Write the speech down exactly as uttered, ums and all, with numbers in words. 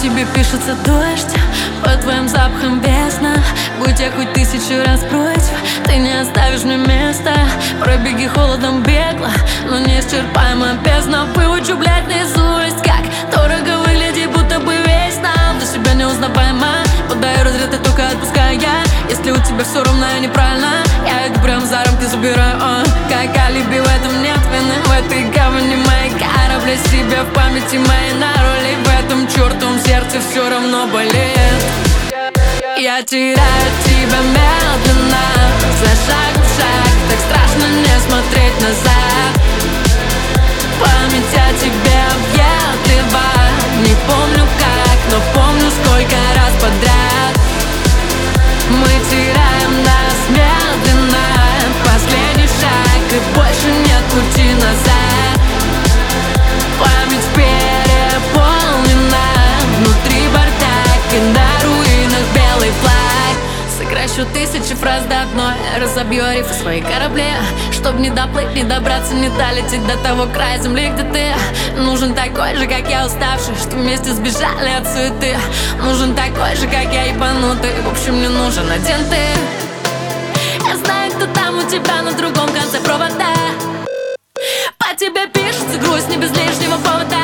тебе пишется дождь, по твоим запахам весна. Будь я хоть тысячу раз против, ты не оставишь мне места. Пробеги холодом бегло, но неисчерпаемо бездна. Выучу, блядь, наизусть, как дорого выглядит, будто бы весь нам для себя неузнаваемо. Подаю разряд и только отпускаю я. Если у тебя все равно и неправильно, я иду прям за рамки, забираю, а. Как алиби, в этом нет вины, в этой гавани мои корабли. Себя в памяти моей на роли, в этом чертовом сердце все равно болит. Я теряю тебя медленно, за шаг в шаг, так страшно не смотреть назад. Память о тебе въедлива, не помню как, но помню сколько раз подряд. Мы теряем нас медленно, последний шаг, и больше нет пути назад. Память переполнена, внутри бардак, и на руинах белый флаг. Сокращу тысячи фраз до одной, разобью рифы свои корабли, чтоб не доплыть, не добраться, не долететь до того края земли, где ты. Нужен такой же, как я, уставший, что вместе сбежали от суеты. Нужен такой же, как я, ебанутый, в общем, мне нужен один ты. Я знаю, кто там у тебя на другом конце провода. По тебе пишется грусть, не без лишнего повода.